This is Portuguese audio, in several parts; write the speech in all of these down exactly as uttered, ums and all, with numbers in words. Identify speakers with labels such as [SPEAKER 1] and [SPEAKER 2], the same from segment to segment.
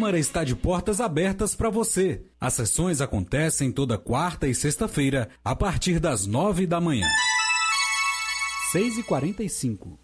[SPEAKER 1] Câmara está de portas abertas para você. As sessões acontecem toda quarta e sexta-feira, a partir das nove da manhã. seis e quarenta e cinco.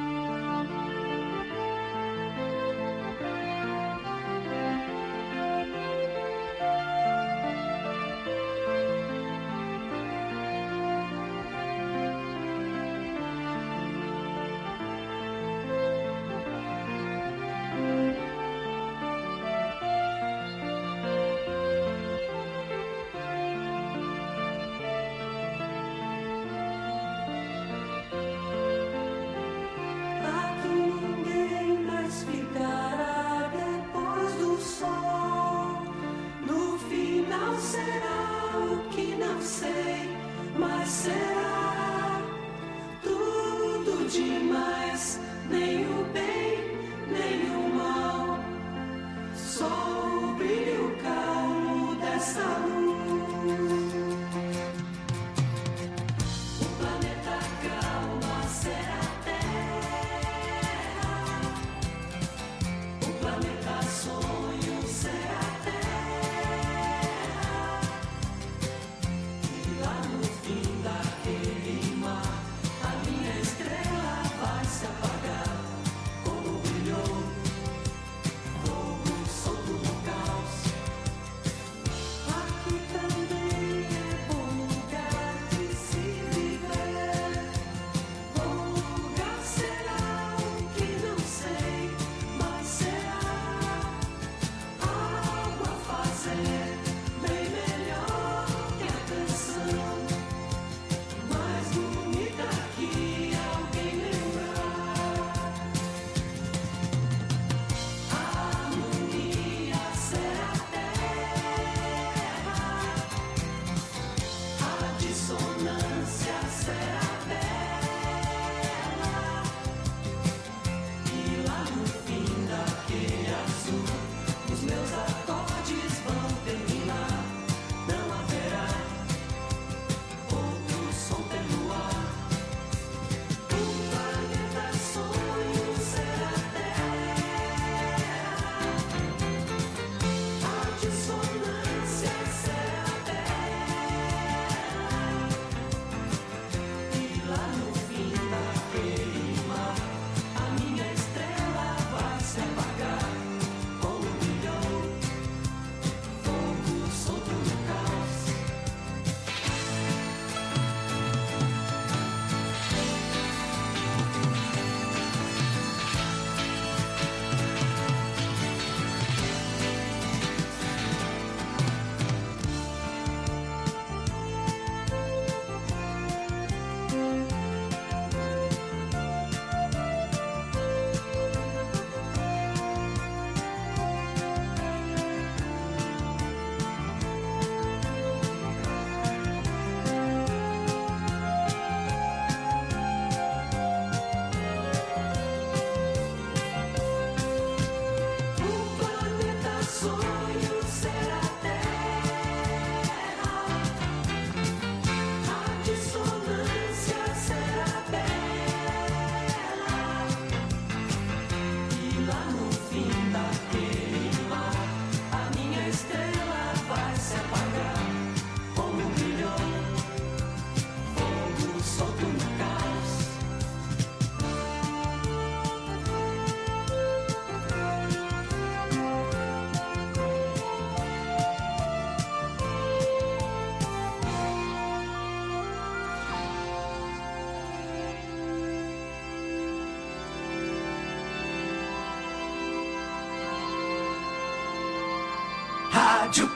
[SPEAKER 2] Rádio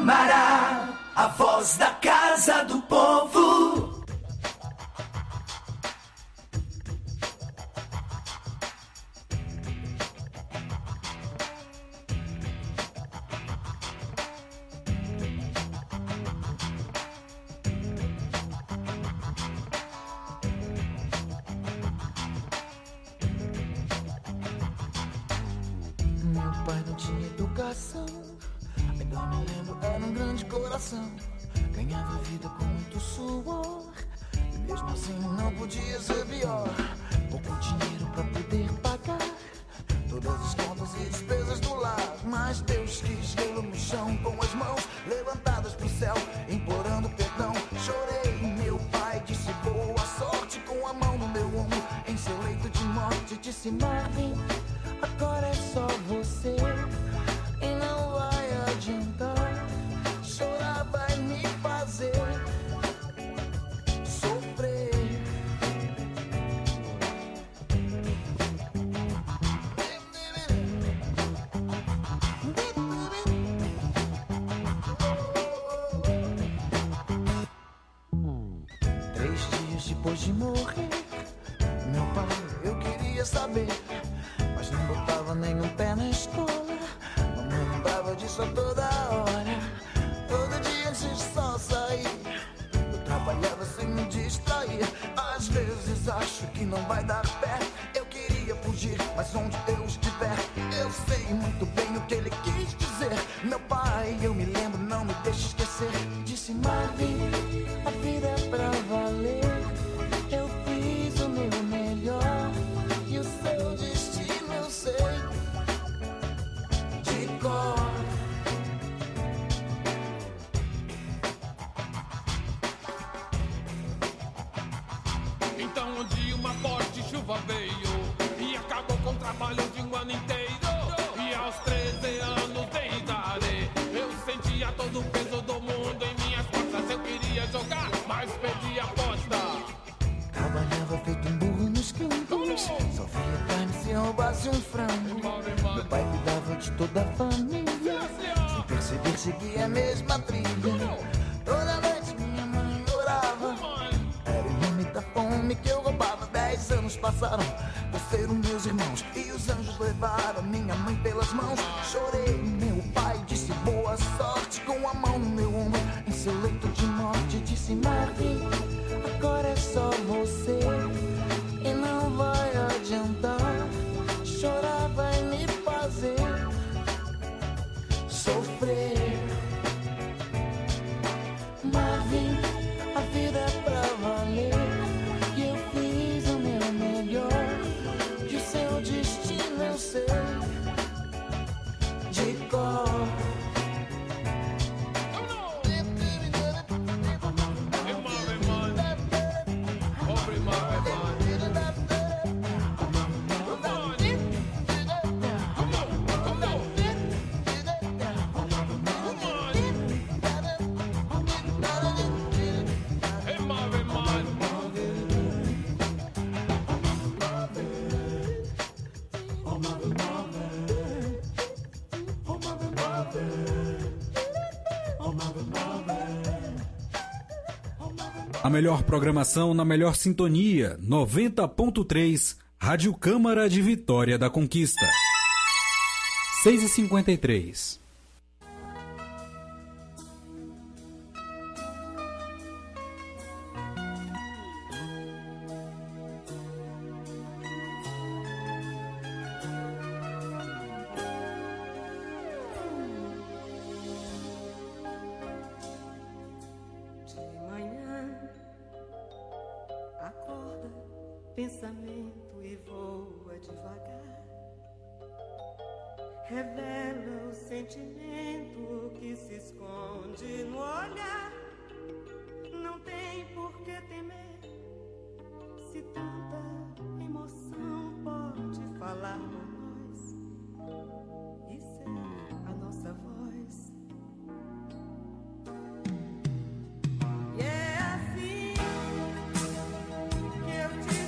[SPEAKER 2] Câmara, a voz da Casa do Povo.
[SPEAKER 3] Meu pai não tinha educação, ainda me lembro, era um grande coração. Ganhava vida com muito suor, e mesmo assim não podia ser pior. Pouco dinheiro pra poder pagar todas as contas e despesas do lar, mas Deus Mas depois de morrer, meu pai, eu queria saber, mas não botava nenhum pé na escola. Mamãe lembrava disso a toda hora. Todo dia antes de só sair, eu trabalhava sem me distrair. Às vezes acho que não vai dar pé. Eu queria fugir, mas onde eu estiver, eu sei muito bem o que ele quis dizer. Meu pai, eu me lembro, não me deixe esquecer. Disse: Marvin, a vida é pra valer. Eu fiz o meu melhor e o seu destino eu sei de cor.
[SPEAKER 4] Então um dia uma forte chuva veio e acabou com o trabalho de um ano inteiro. E aos treze anos de idade eu sentia todo o peso do mundo em minhas costas. Eu queria jogar, mas perdi a aposta.
[SPEAKER 3] Trabalhava feito um burro nos campos, só via carne se roubasse um frango. Meu pai cuidava de toda a família, sem perceber seguia a mesma trilha. Toda noite minha mãe orava, era o nome da fome que eu roubava. Dez anos passaram, cresceram meus irmãos e os anjos levaram minha mãe pelas mãos. Chorei, meu pai disse boa sorte, com a mão no meu ombro em seu leito de morte. Disse: Marvin, agora é só você e não vai adiantar. Chorar vai me fazer sofrer. Marvin, a vida é pra valer e eu fiz o meu melhor. E o seu destino eu sei de cor.
[SPEAKER 1] A melhor programação na melhor sintonia, noventa ponto três, Rádio Câmara de Vitória da Conquista. seis e cinquenta e três.
[SPEAKER 5] Pensamento e voa devagar, revela o sentimento que se esconde no olhar. Não tem por que temer, se tanta emoção pode falar por nós e ser a nossa voz. E é assim que eu te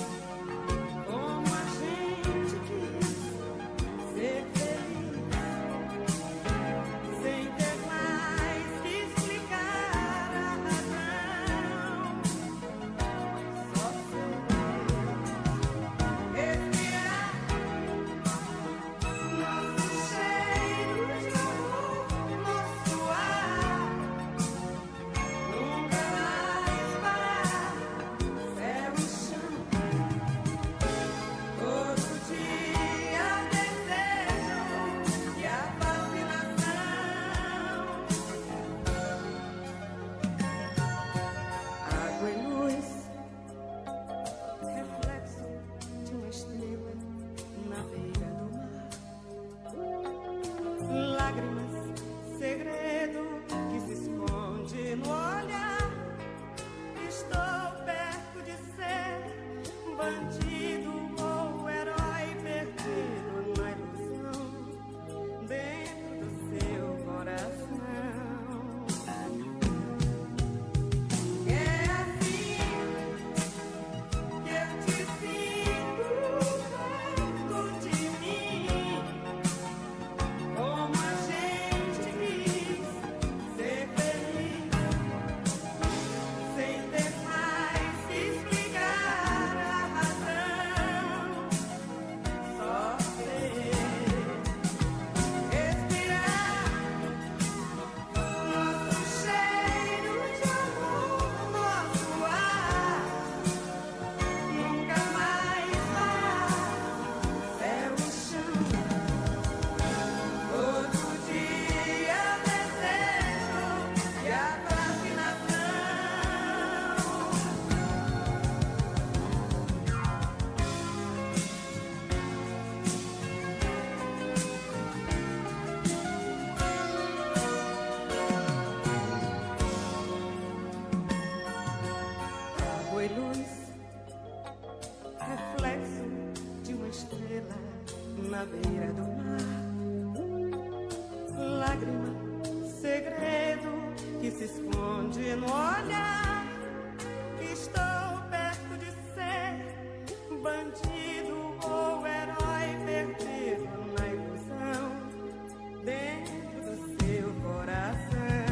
[SPEAKER 5] como a gente quis ser feliz. beira do mar, lágrima, segredo que se esconde no olhar. Estou perto de ser bandido ou herói perdido na ilusão dentro do seu coração.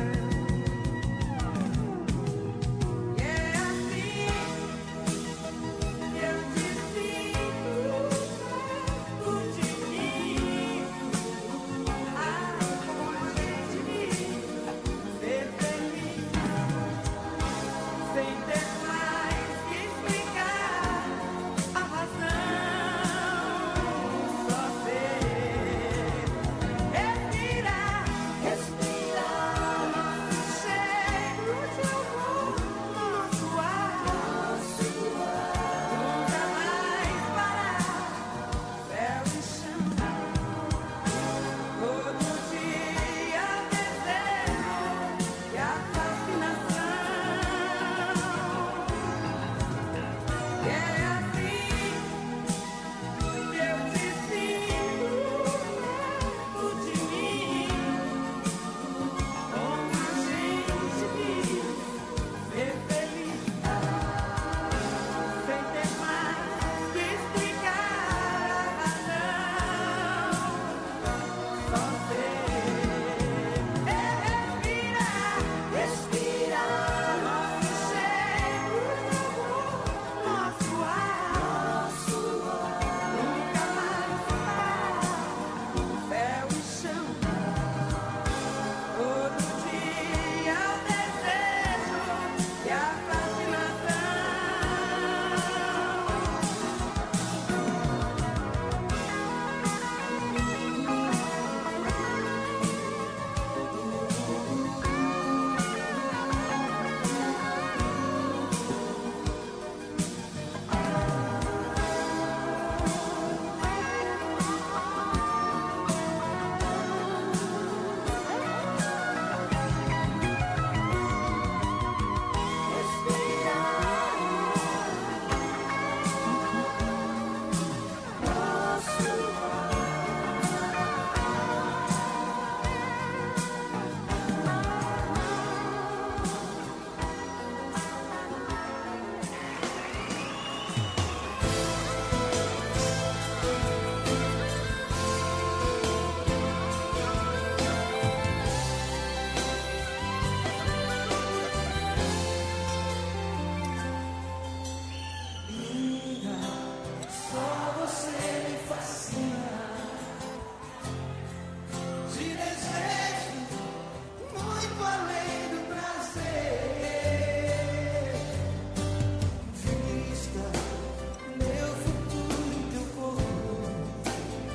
[SPEAKER 5] E é assim que eu decido perto de mim. Ai, como a gente vive, ser feliz sem ter mais que explicar a razão. Só ser, respirar, respirar nosso cheiro de amor, nosso ar, nunca mais parar, céu e chão. Todo dia o desejo e a fascinação. E é assim que eu te sinto perto de mim, como a gente vive, ser feliz, sem ter mais que explicar a razão. Só ser, respirar, respirar nosso cheiro de amor, nosso ar, nunca mais parar, céu e chão. Todo dia o desejo e a fascinação.
[SPEAKER 2] Só você me fascina. Te desejo muito além do prazer. Vista meu futuro em teu corpo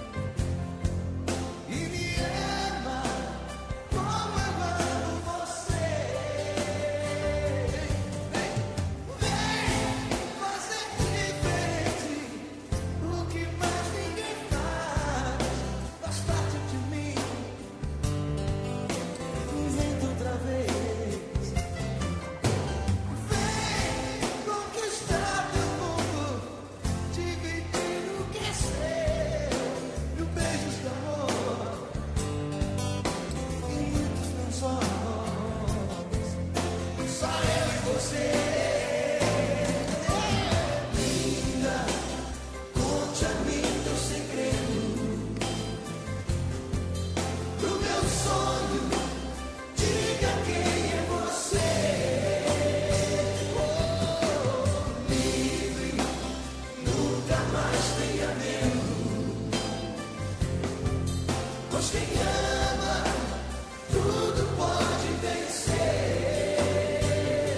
[SPEAKER 2] e me ama como eu amo você. Vem fazer diferente. O que mais ninguém faz, faz parte de mim. Inventa outra vez. Vem conquistar teu mundo, dividir o que é seu, mil beijos de amor e muitos não sós, só eu e você. Linda, conte a mim teu segredo, pro meu sonho, diga quem é você. Oh, livre, nunca mais tenha medo, pois quem ama, tudo pode vencer.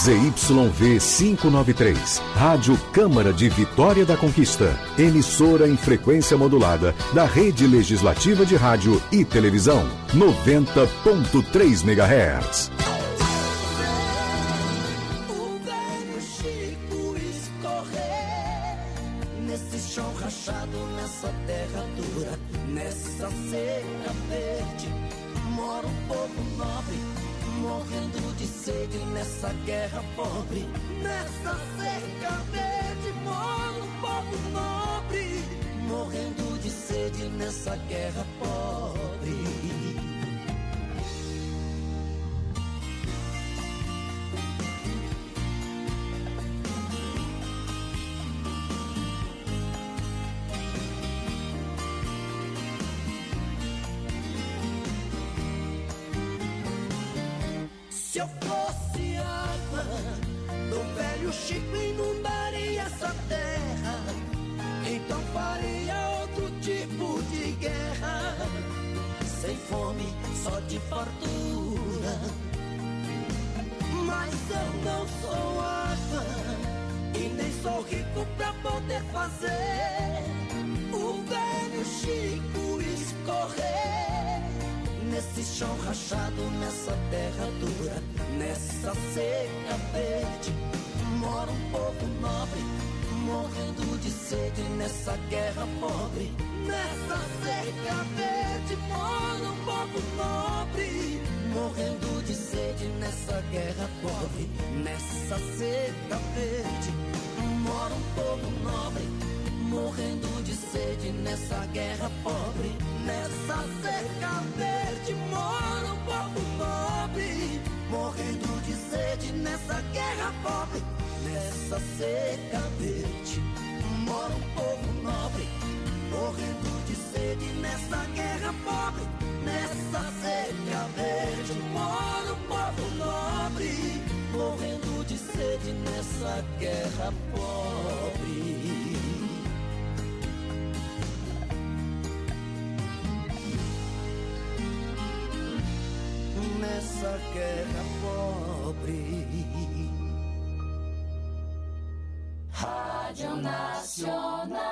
[SPEAKER 6] Z Y V quinhentos e noventa e três, Rádio Câmara de Vitória da Conquista, emissora em frequência modulada da Rede Legislativa de Rádio e Televisão, noventa ponto três megahertz.
[SPEAKER 2] O velho Chico escorrer nesse chão rachado, nessa terra dura, nessa cera verde, mora um povo nobre, morrendo de sede nessa guerra pobre. Nessa cerca verde mora um povo nobre, morrendo de sede nessa guerra pobre. Se eu fosse água do velho Chico, inundaria essa terra. Então faria outro tipo de guerra, sem fome, só de fartura. Mas eu não sou água e nem sou rico pra poder fazer o velho Chico escorrer nesse chão rachado, nessa terra dura, nessa seca verde, mora um povo nobre, morrendo de sede nessa guerra pobre. Nessa seca verde mora um povo nobre, morrendo de sede nessa guerra pobre. Nessa seca verde mora um povo nobre, morrendo de sede nessa guerra pobre. Nessa seca verde mora um povo nobre, morrendo de sede nessa guerra pobre. Nessa seca verde mora um povo nobre, morrendo de sede nessa guerra pobre. Nessa seca verde mora um povo nobre, morrendo de sede nessa guerra pobre. Nessa guerra pobre.
[SPEAKER 5] Rádio Nacional.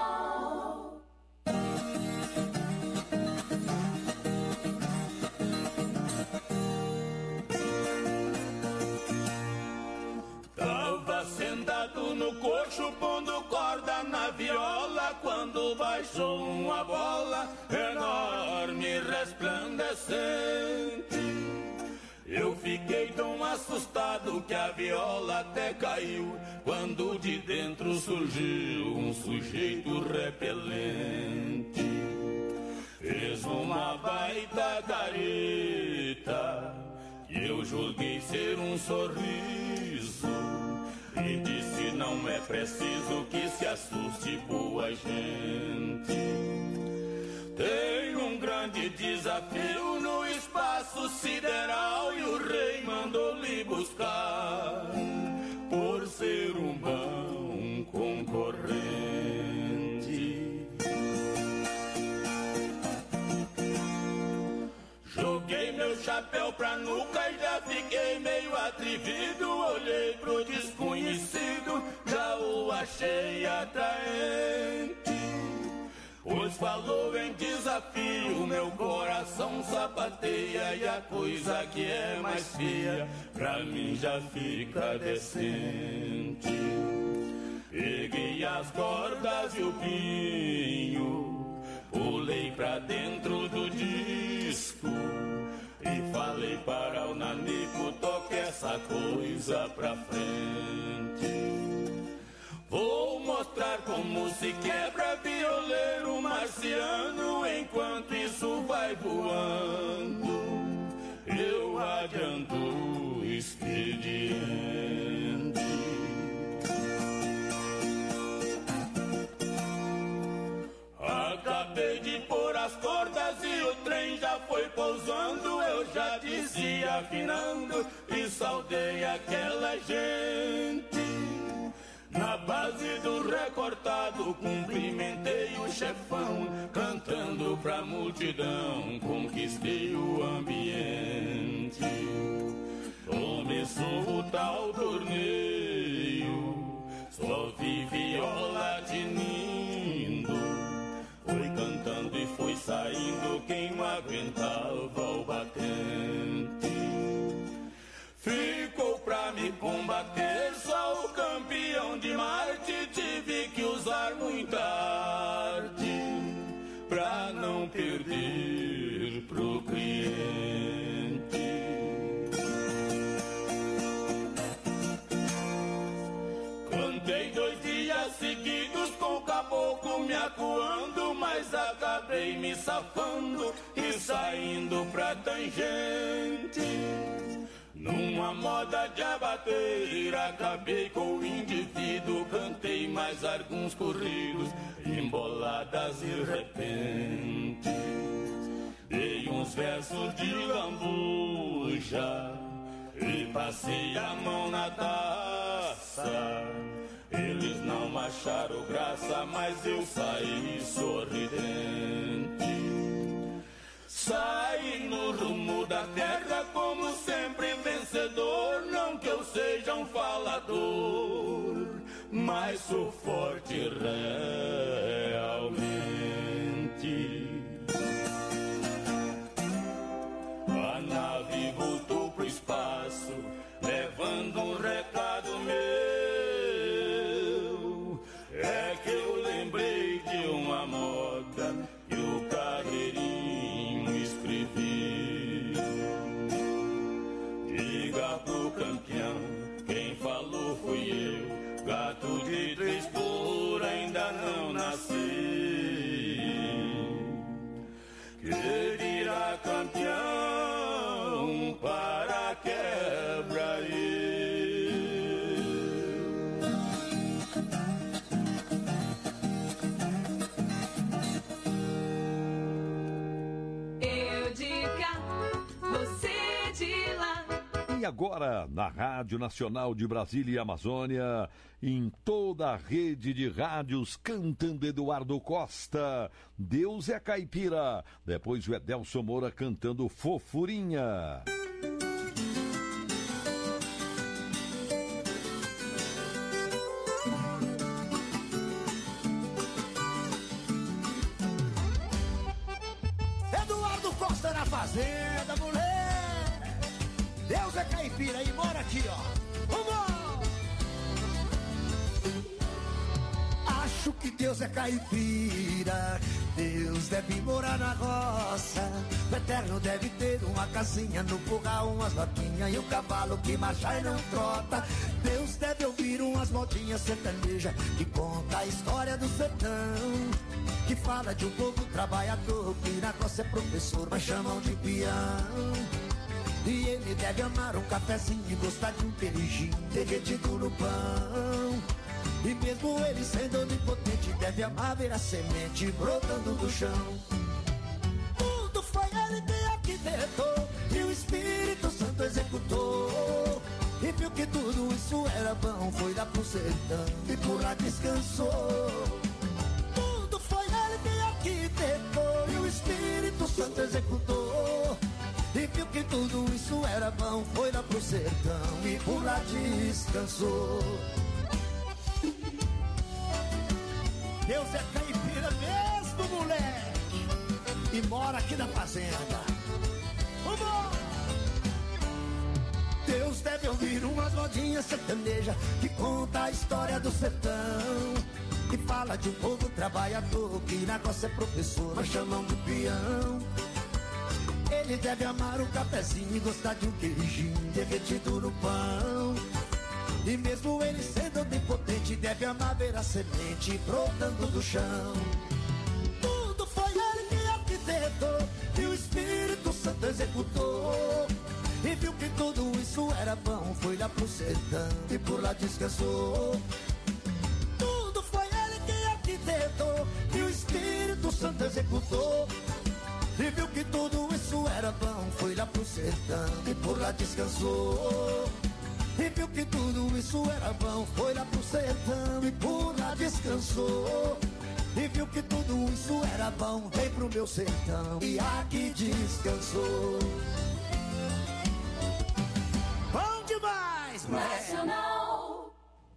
[SPEAKER 4] Tava sentado no coxo, pondo corda na viola, quando baixou uma bola enorme e resplandecente. Eu fiquei tão assustado que a viola até caiu, quando de dentro surgiu um sujeito repelente. Fez uma baita careta, que eu julguei ser um sorriso, e disse: não é preciso que se assuste, boa gente. Tem um grande desafio no espaço sideral, e o rei mandou lhe buscar, por ser um bom concorrente. Joguei meu chapéu pra nuca e já fiquei meio atrevido. Olhei pro desconhecido, já o achei atraente, pois falou em desafio, meu coração sapateia, e a coisa que é mais feia, pra mim já fica decente. Peguei as cordas e o pinho, pulei pra dentro do disco, e falei para o nanico: toque essa coisa pra frente. Vou mostrar como se quebra violeiro marciano, enquanto isso vai voando, eu adianto o expediente. Acabei de pôr as cordas e o trem já foi pousando, eu já dizia afinando e saudei aquela gente. Na base do recortado cumprimentei o chefão, cantando pra multidão conquistei o ambiente. Comecei
[SPEAKER 7] começou o tal torneio, só vi viola tinindo. Foi cantando e foi saindo quem não aguentava o batente. Ficou pra me combater só o campeão de Marte. Tive que usar muita arte pra não perder pro cliente. Cantei dois dias seguidos com o caboclo me acuando, mas acabei me safando e saindo pra tangente. Numa moda de abateira, acabei com o indivíduo. Cantei mais alguns corridos, emboladas e repente. Dei uns versos de lambuja e passei a mão na taça. Eles não acharam graça, mas eu saí sorridente. Saí no rumo da terra como sempre vencedor. Não que eu seja um falador, mas sou forte realmente. A nave voltou pro espaço, levando um recado meu. É que eu lembrei de uma moda que o Carreirinho escrevi. Diga pro campeão, quem falou fui eu. Gato de três por ainda não nasci. Queria campeão para quebra
[SPEAKER 5] eu de cá, você de lá.
[SPEAKER 8] E agora, na Rádio Nacional de Brasília e Amazônia, em toda a rede de rádios, cantando Eduardo Costa, Deus é Caipira. Depois o Edelson Moura cantando Fofurinha.
[SPEAKER 9] Eduardo Costa na fazenda, mulher. Deus é caipira e mora aqui, ó. Vamos! Acho que Deus é caipira. Deus deve morar na roça. O Eterno deve ter uma casinha no curral, umas vaquinhas e um cavalo que marcha e não trota. Deus deve ouvir umas modinhas sertanejas que conta a história do sertão, que fala de um povo trabalhador que na roça é professor, mas chamam de peão. E ele deve amar um cafezinho e gostar de um queijinho derretido no pão. E mesmo ele sendo onipotente, deve amar ver a semente brotando do chão. Tudo foi ele que arquitetou e o Espírito Santo executou. E viu que tudo isso era bom, foi lá pro sertão e por lá descansou. Tudo foi ele que arquitetou e o Espírito Santo executou. E viu que tudo isso era bom, foi lá pro sertão e por lá descansou. Deus é caipira mesmo, moleque, e mora aqui na fazenda. Vamos! Deus deve ouvir umas modinhas sertanejas que conta a história do sertão, que fala de um povo trabalhador que na roça é professor, mas chamam de peão. Ele deve amar um cafezinho e gostar de um queijinho derretido no pão. E mesmo ele sendo onipotente, deve amar ver a semente brotando do chão. Tudo foi ele que arquitetou e o Espírito Santo executou. E viu que tudo isso era bom, foi lá pro sertão e por lá descansou. Tudo foi ele que arquitetou e o Espírito Santo executou. E viu que tudo isso era bom, foi lá pro sertão e por lá descansou. E viu que tudo isso era bom, foi lá pro sertão e por lá descansou. E viu que tudo isso era bom, veio pro meu sertão e aqui descansou. Bom demais!
[SPEAKER 5] Nacional.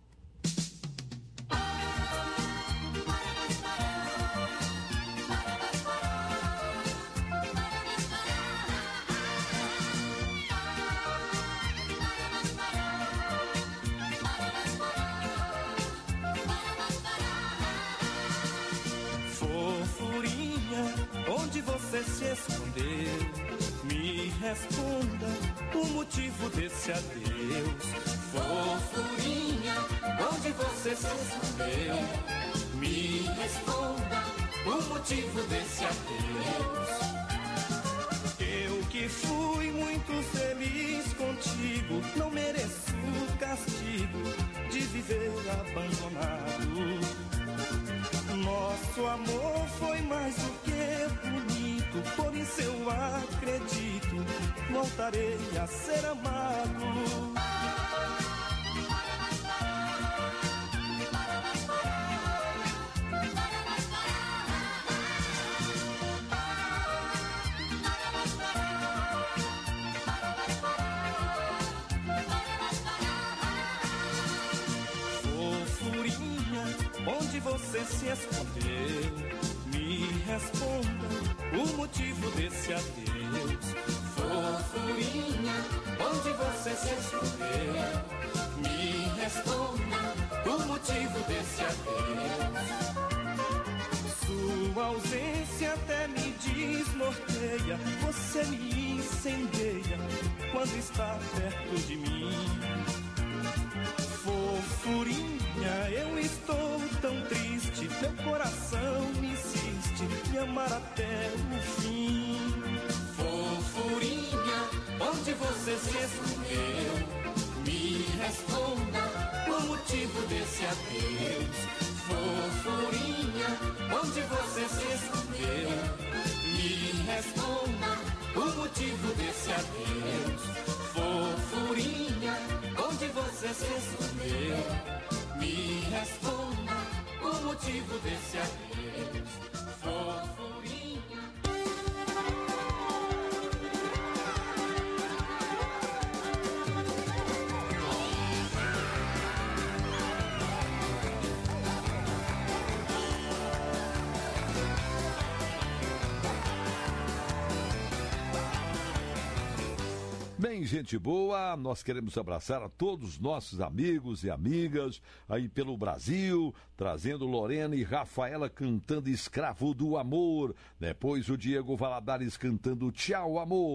[SPEAKER 10] Fofurinha, onde você se escondeu? Me responda o motivo desse adeus. Fofurinha, onde você se escondeu? Me responda o motivo desse adeus. Eu que fui muito feliz contigo, não mereço o castigo de viver abandonado. Nosso amor foi mais do que bonito, por isso eu acredito, voltarei a ser amado. Onde você se escondeu? Me responda o motivo desse adeus. Fofurinha, onde você se escondeu? Me responda o motivo desse adeus. Sua ausência até me desnorteia, você me incendeia quando está perto de mim. Fofurinha, eu estou tão triste, meu coração me insiste me amar até o fim. Fofurinha, onde você se escondeu? Me responda o motivo desse adeus. Fofurinha, onde você se escondeu? Me responda o motivo desse adeus. Fofurinha, onde você se escondeu? Me responda o motivo desse adeus. Fofurinha.
[SPEAKER 8] Bem, gente boa, nós queremos abraçar a todos os nossos amigos e amigas aí pelo Brasil, trazendo Lorena e Rafaela cantando Escravo do Amor, depois o Diego Valadares cantando Tchau, Amor.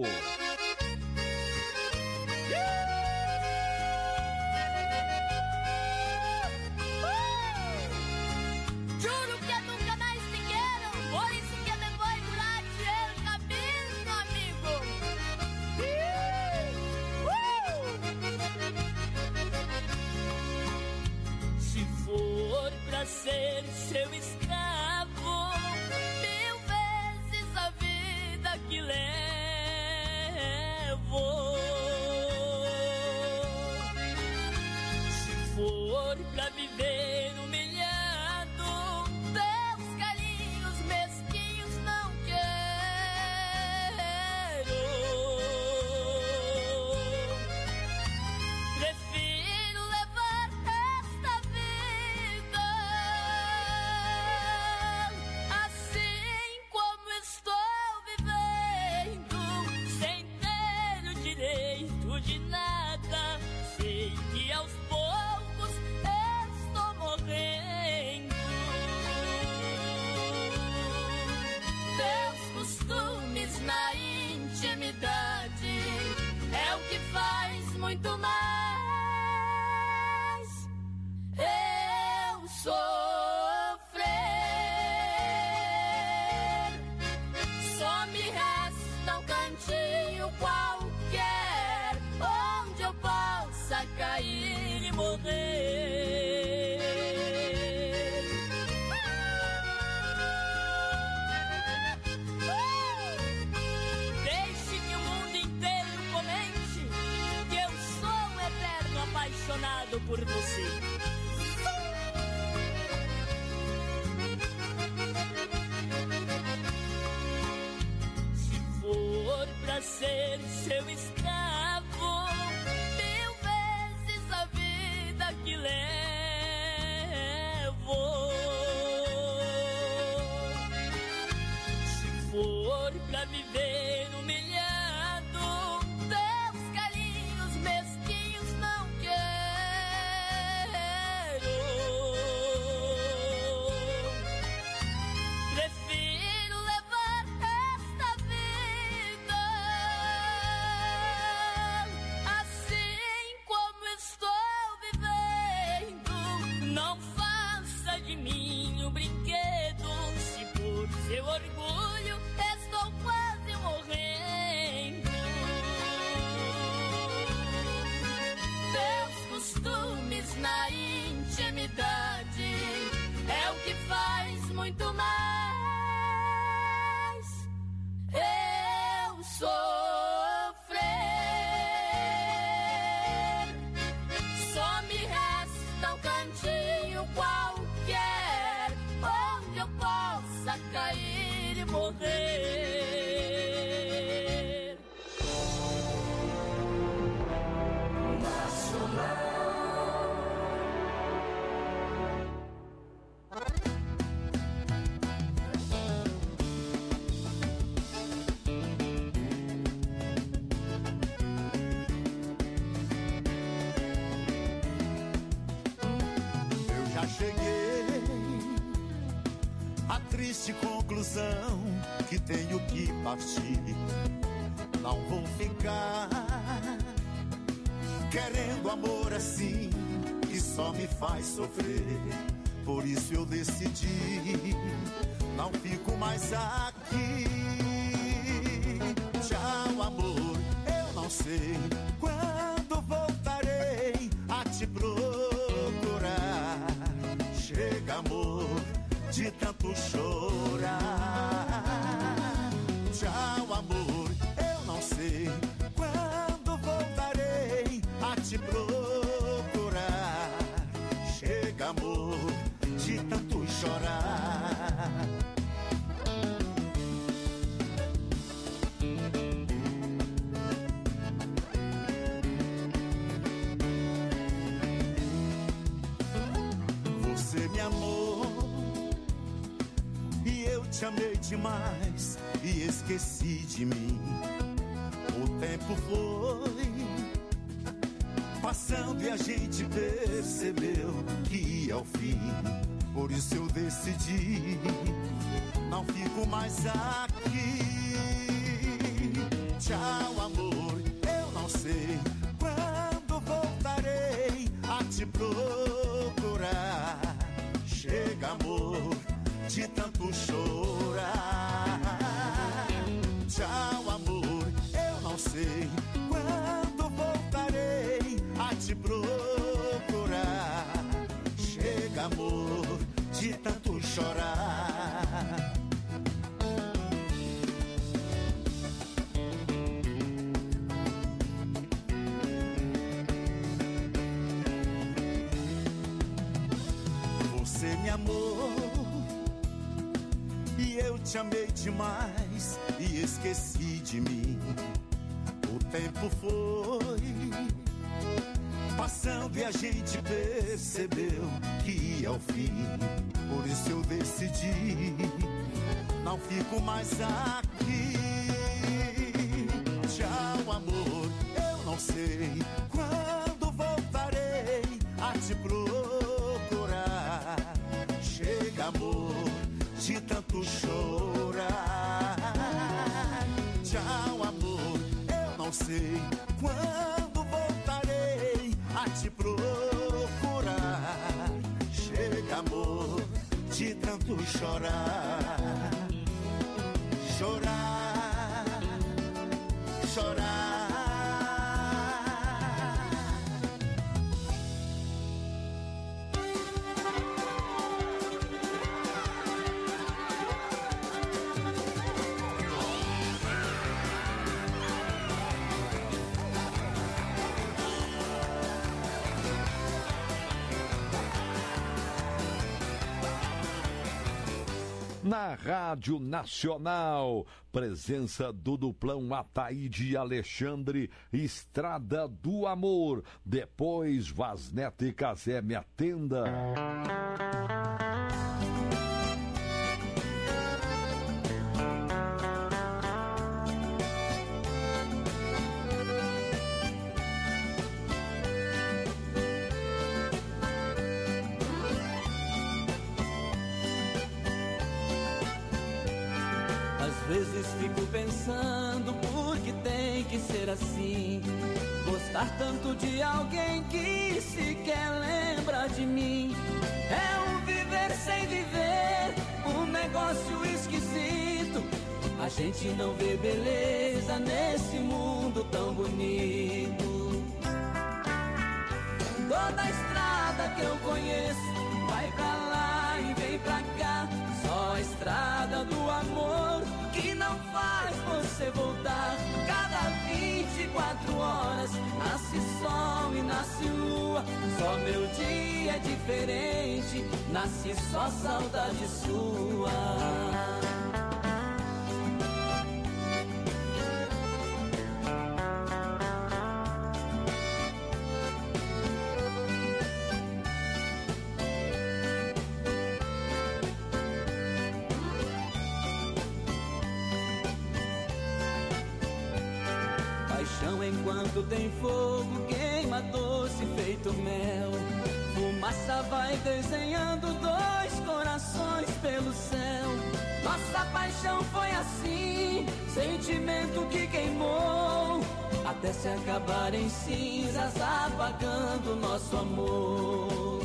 [SPEAKER 11] Ser seu escravo, mil vezes a vida que levo. Se for pra viver humilhado, teus carinhos mesquinhos não quero. Prefiro levar esta vida assim como estou vivendo, sem ter o direito de nada. Sei que aos poucos estou morrendo. Teus costumes na intimidade é o que faz muito mais eu sofrer. Só me resta um cantinho qualquer onde eu possa cair e morrer. Deixe que o mundo inteiro comente que eu sou um eterno apaixonado por você. Se for pra ser seu escravo, mil vezes amor pra viver humilhado. Teus carinhos mesquinhos não quero. Prefiro levar esta vida assim como estou vivendo. Não faça de mim um brinquedo, se por seu orgulho estou quase morrendo. Teus costumes na intimidade é o que faz muito mais eu sofrer. Só me resta um cantinho qualquer onde eu possa cair e morrer.
[SPEAKER 9] Eu já cheguei à triste conclusão que tenho que partir. Não vou ficar querendo amor assim que só me faz sofrer. Por isso eu decidi, não fico mais aqui. Tchau, amor, eu não sei quando voltarei a te procurar. Chega, amor, de tanto chorar. Tchau, amor, eu não sei quando voltarei a te procurar. Chega, amor, de tanto chorar. Você me amou e eu te amei demais e esqueci de mim. O tempo foi passando e a gente percebeu que ia ao fim. Por isso eu decidi, não fico mais aqui. Tchau, amor, eu não sei quando voltarei a te procurar. Chega, amor, de tanto chorar. Tchau, amor, eu não sei quando voltarei a te procurar. Chega, amor, de tanto chorar. Você me amou e eu te amei demais e esqueci de mim. O tempo foi passando e a gente percebeu que ia ao fim. Por isso eu decidi, não fico mais aqui. Tchau, amor, eu não sei quando voltarei a te procurar. Chega, amor, de tanto chorar. Tchau, amor, eu não sei quando voltarei a te procurar. Chega, amor, de tanto chorar. Chorar, chorar.
[SPEAKER 8] Na Rádio Nacional, presença do duplão Ataíde e Alexandre, Estrada do Amor. Depois, Vasneto e Casé, Me Atenda.
[SPEAKER 12] fico pensando por que tem que ser assim. Gostar tanto de alguém que sequer lembra de mim. É um viver sem viver, um negócio esquisito. A gente não vê beleza nesse mundo tão bonito. Toda a estrada que eu conheço vai pra lá e vem pra cá. Só a estrada do amor que não faz você voltar. Cada vinte e quatro horas nasce sol e nasce lua. Só meu dia é diferente, nasce só saudade sua. Enquanto tem fogo, queima doce feito mel. Fumaça vai desenhando dois corações pelo céu. Nossa paixão foi assim, sentimento que queimou, até se acabar em cinzas, apagando nosso amor.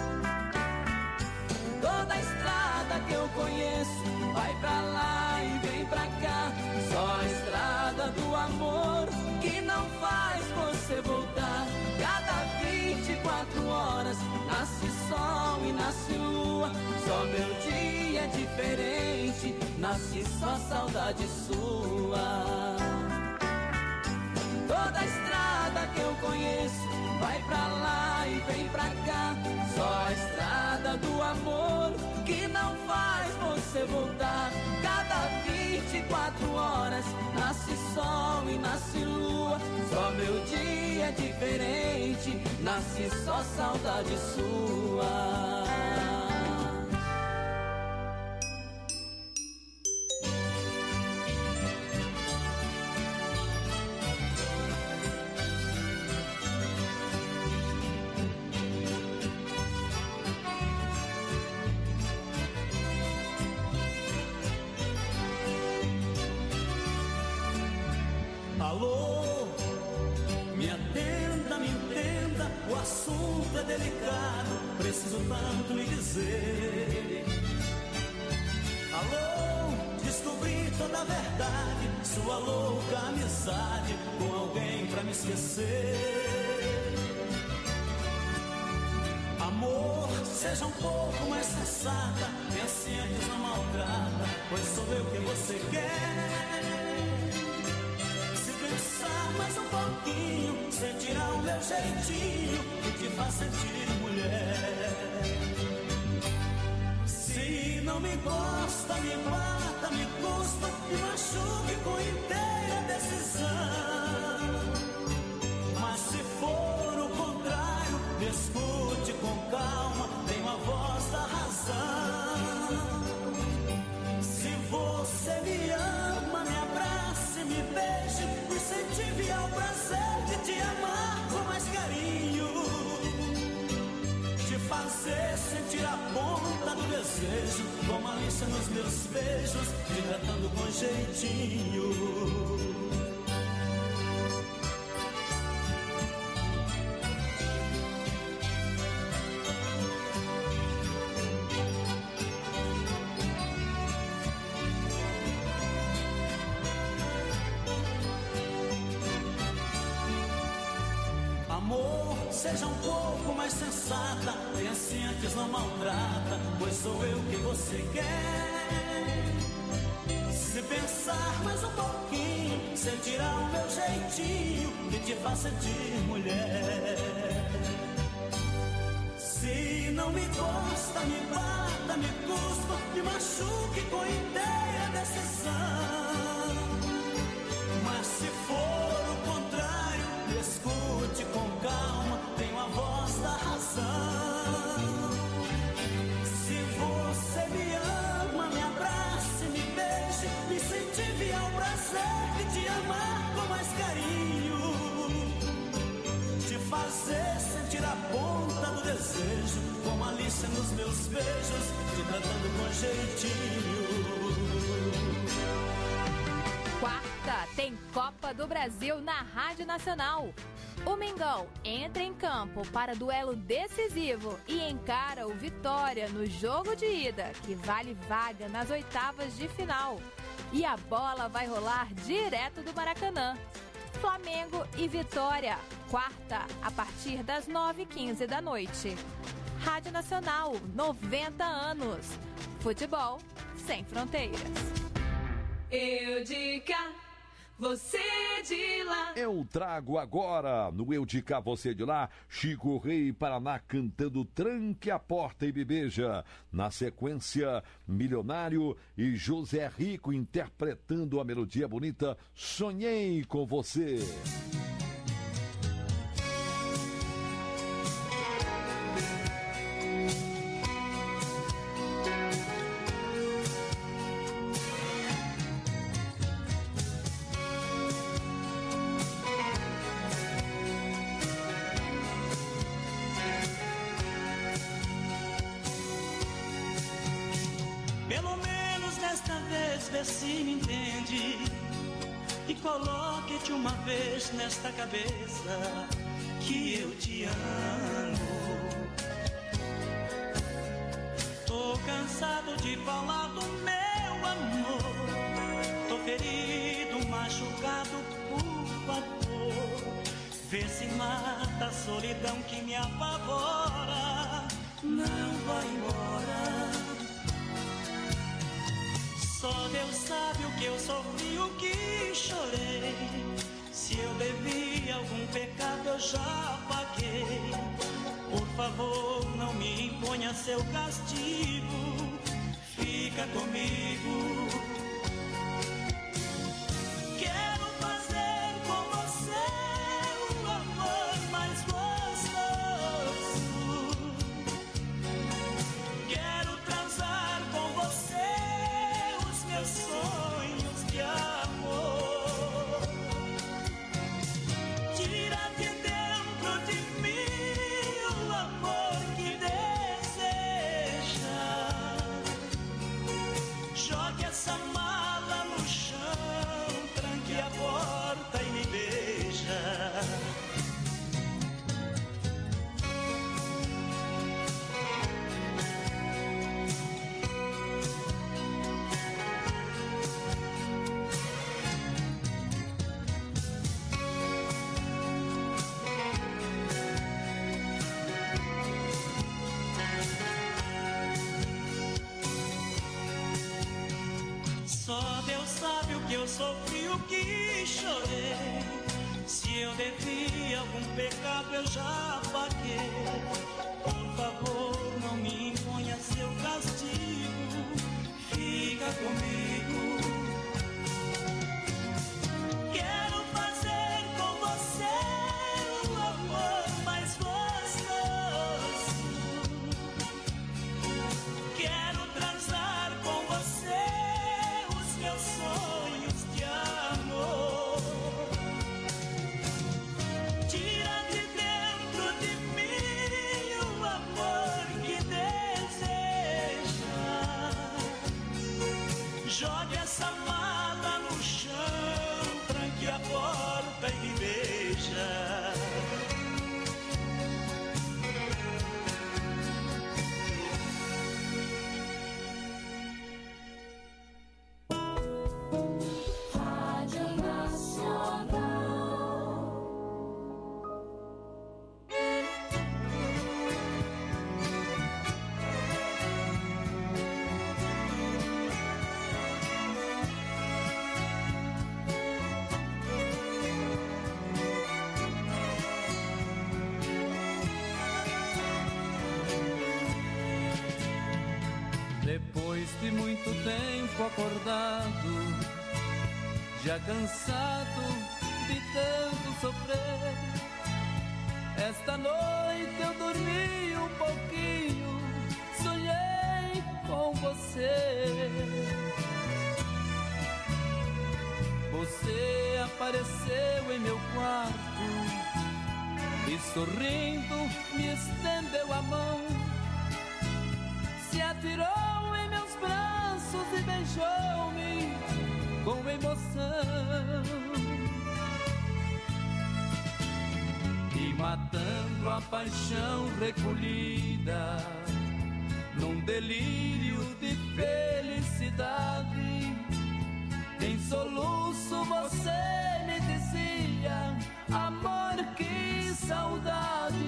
[SPEAKER 12] Toda a estrada que eu conheço vai pra lá e vem pra cá. Só a estrada do amor que não faz você voltar. Cada vinte e quatro horas nasce sol e nasce lua. Só meu dia é diferente, nasce só saudade sua. Toda a estrada que eu conheço vai pra lá e vem pra cá. Só a estrada do amor que não faz você voltar. Cada vinte e quatro horas nasce sol e nasce lua. Só meu dia é diferente, nasce só saudade sua.
[SPEAKER 10] Alô, me atenda, me entenda, o assunto é delicado, preciso tanto lhe dizer. Alô, descobri toda a verdade, sua louca amizade com alguém pra me esquecer. Amor, seja um pouco mais sensata, pense antes, não maltrata, pois sou eu que você quer. Mais um pouquinho, sentirá o meu jeitinho que te faz sentir mulher. Se não me gosta, me mata, me custa, me machuque com inteira decisão. Mas se for o contrário, me escute com calma, tenho a voz da razão. Se você me ama, me abrace, me beije, me incentive ao prazer de te amar com mais carinho, te fazer sentir a ponta do desejo, com malícia nos meus beijos, te tratando com jeitinho. Seja um pouco mais sensata, pense antes, não maltrata, pois sou eu que você quer. Se pensar mais um pouquinho, sentirá o meu jeitinho que te faz sentir mulher. Se não me gosta, me bata, me cuspa, me machuque com inteira decisão. Mas se for o contrário, me escute com calma, tenho a voz da razão. Se você me ama, me abrace, me beije, me incentive ao prazer de te amar com mais carinho, te fazer sentir a ponta do desejo, com malícia nos meus beijos, te tratando com jeitinho.
[SPEAKER 13] Tem Copa do Brasil na Rádio Nacional. O Mengão entra em campo para duelo decisivo e encara o Vitória no jogo de ida, que vale vaga nas oitavas de final. E a bola vai rolar direto do Maracanã. Flamengo e Vitória, quarta, a partir das nove e quinze da noite. Rádio Nacional, noventa anos. Futebol sem fronteiras.
[SPEAKER 12] Eu de cá, você de lá.
[SPEAKER 8] Eu trago agora, no Eu de Cá, Você de Lá, Chico Rei Paraná cantando Tranque a Porta e Me Beija. Na sequência, Milionário e José Rico interpretando a melodia bonita Sonhei com Você.
[SPEAKER 10] Vê se me entende e coloque-te uma vez nesta cabeça que eu te amo. Tô cansado de falar do meu amor, tô ferido, machucado, por favor. Vê se mata a solidão que me apavora. Não vai embora. Só Deus sabe o que eu sofri, o que chorei. Se eu devi algum pecado eu já paguei. Por favor, não me imponha seu castigo. Fica comigo. Quero fazer com você o amor mais gostoso. Quero transar com você sonhos de amor. Tira de dentro de mim o amor que deseja. Jogue essa mala no chão, tranque a porta e me beija. Só Deus sabe o que eu sofri, o que chorei. Se eu devi algum pecado eu já paguei. Por favor, não me imponha seu castigo. Fica comigo. Quero fazer com você o amor mais gostoso. Quero transar com você meus sonhos de amor. Tira de dentro de mim o amor que deseja. Jogue essa mala no chão, tranque a porta e me beija.
[SPEAKER 12] Depois de muito tempo acordado, já cansado de tanto sofrer, esta noite eu dormi um pouquinho, sonhei com você. Você apareceu em meu quarto e sorrindo me estendeu a mão, se atirou em meus braços e beijou-me com emoção. a paixão recolhida num delírio de felicidade. Em soluço você me dizia: amor, que saudade.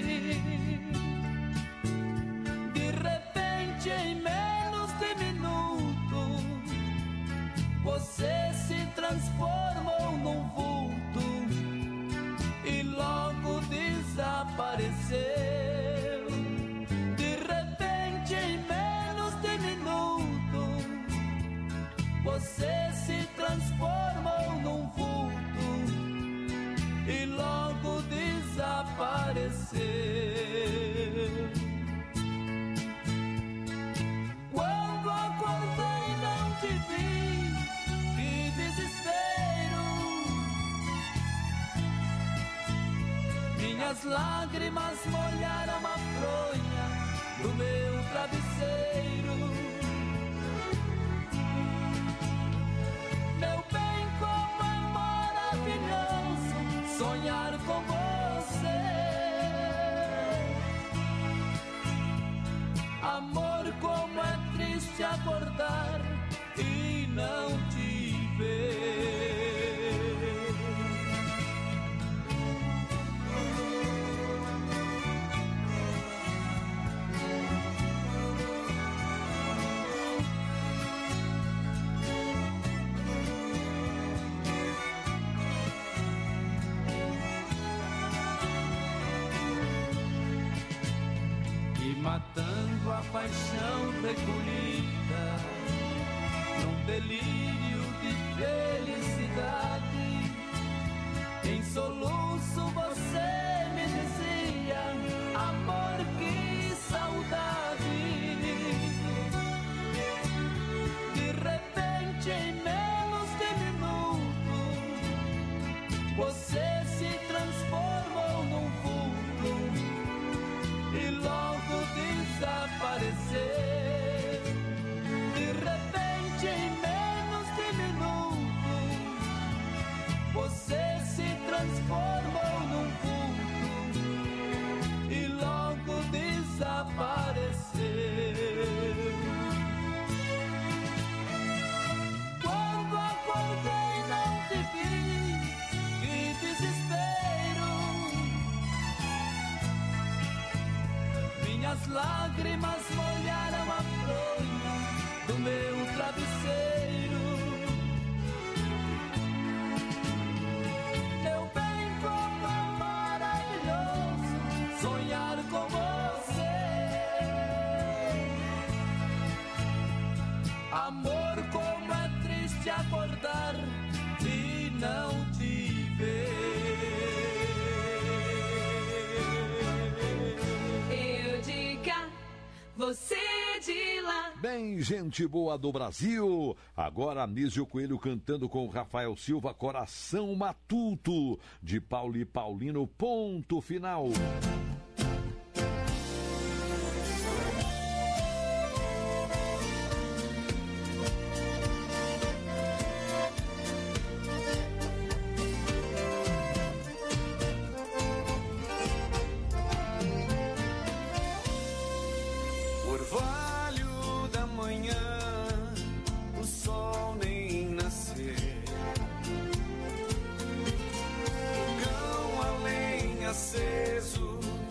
[SPEAKER 12] De repente, em menos de minuto, você se transformou num vulto e logo desapareceu. De repente, em menos de minuto, você se transformou num vulto e logo desapareceu. Quando acordei não te vi, que desespero. Minhas lágrimas molharam a fronha do meu travesseiro. Meu bem, como é maravilhoso sonhar com você. Amor, como é triste acordar e não te ver. Matando a paixão recolhida num delírio de felicidade. Em soluço você me dizia: amor, que saudade. De repente, em menos de minuto, você se transformou num vulto e logo desaparecer. De repente, em menos de minuto, você se transformou num vulto e logo desapareceu. Quando acordei não te vi, que desespero. Minhas lágrimas molharam a fronha do meu travesseiro. Meu bem, como é maravilhoso sonhar com você. Amor, como é triste acordar e não te ver.
[SPEAKER 5] Você de lá.
[SPEAKER 8] Bem, gente boa do Brasil, agora Anísio Coelho cantando com Rafael Silva, Coração Matuto, de Paulo e Paulino, ponto final.
[SPEAKER 14] Aceso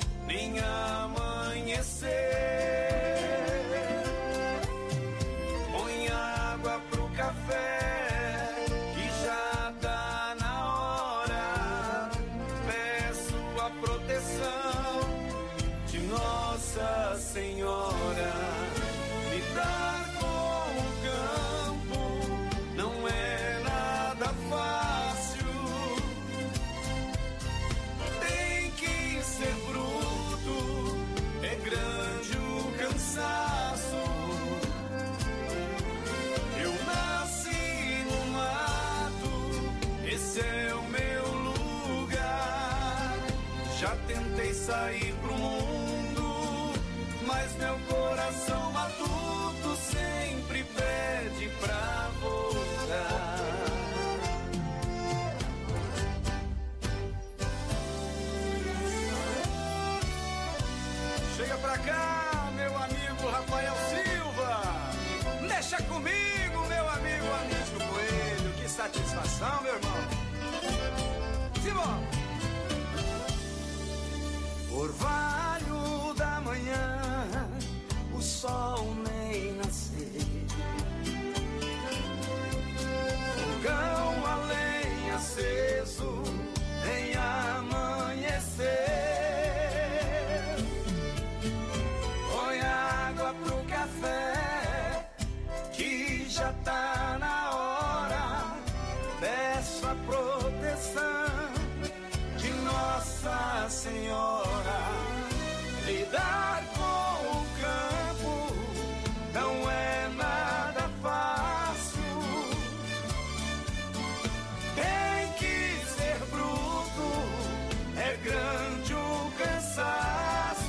[SPEAKER 14] satisfação, meu irmão. Simbora! Orvalho da manhã, o sol nem nascer. Fogão a lenha aceso em amanhecer. Põe água pro café, que já tá na hora. Peço a proteção de Nossa Senhora. Lidar com o campo não é nada fácil. Tem que ser bruto, é grande o cansaço.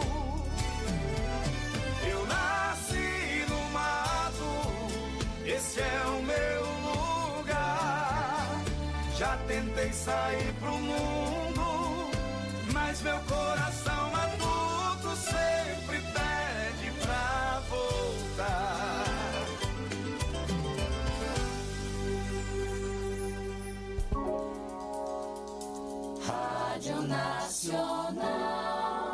[SPEAKER 14] Eu nasci no mato, esse é o meu lugar. Já tentei sair pro mundo, mas meu coração adulto sempre pede pra voltar.
[SPEAKER 10] Rádio Nacional.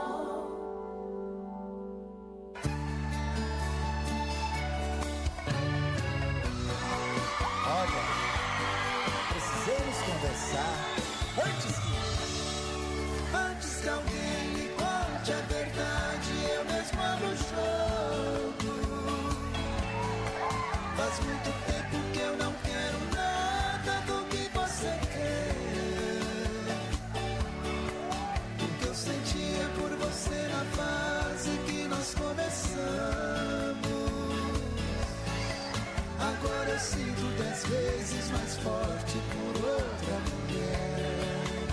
[SPEAKER 9] Olha, precisamos conversar antes que Antes que alguém me conte a verdade, eu mesmo abro o jogo. Faz muito tempo que eu não quero nada do que você quer. O que eu sentia por você na fase que nós começamos, agora eu sinto dez vezes mais forte por outra mulher.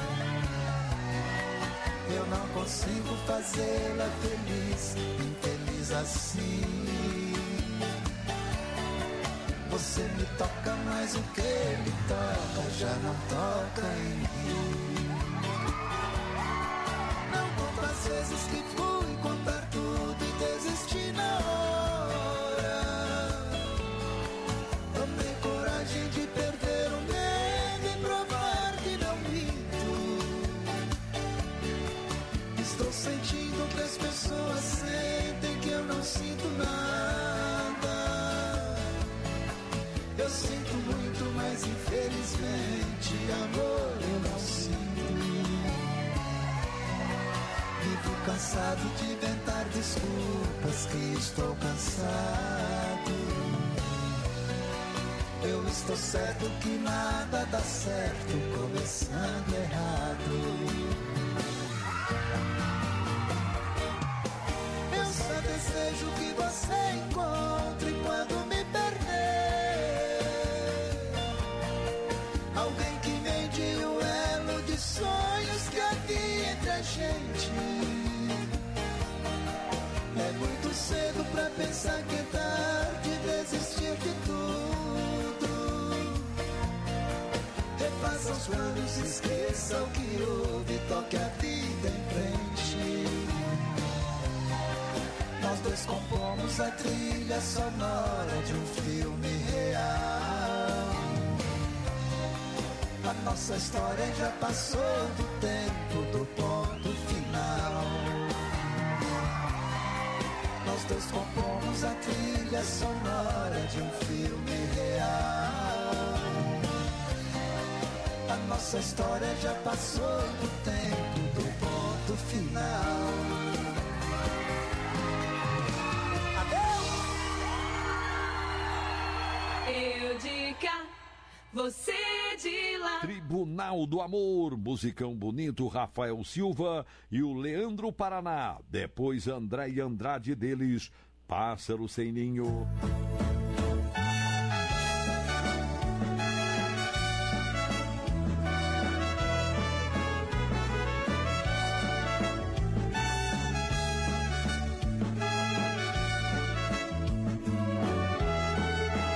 [SPEAKER 9] Eu não consigo fazê-la feliz, infeliz assim. Você me toca, mas o que me toca já não toca em mim. Não conto as vezes que fui contar tudo e desisti na hora. Tomei coragem de perder o medo e provar que não minto. Estou sentindo que as pessoas sentem que eu não sinto nada. Eu sinto muito, mas infelizmente amor eu não sinto. Vivo cansado de inventar desculpas que estou cansado. Eu estou certo que nada dá certo começando errado. Eu só desejo que você encontre quando me perder alguém que mede o elo de sonhos que havia entre a gente. É muito cedo pra pensar que é tarde desistir de tudo. Refaça os planos, esqueça o que houve, toque a vida em frente. Nós dois compomos a trilha sonora de um filme real. A nossa história já passou do tempo do ponto final. Nós dois compomos a trilha sonora de um filme real. A nossa história já passou do tempo do ponto final.
[SPEAKER 5] Eu de cá, você de lá.
[SPEAKER 8] Tribunal do Amor, musicão bonito, Rafael Silva e o Leandro Paraná. Depois André e Andrade deles, Pássaro Sem Ninho.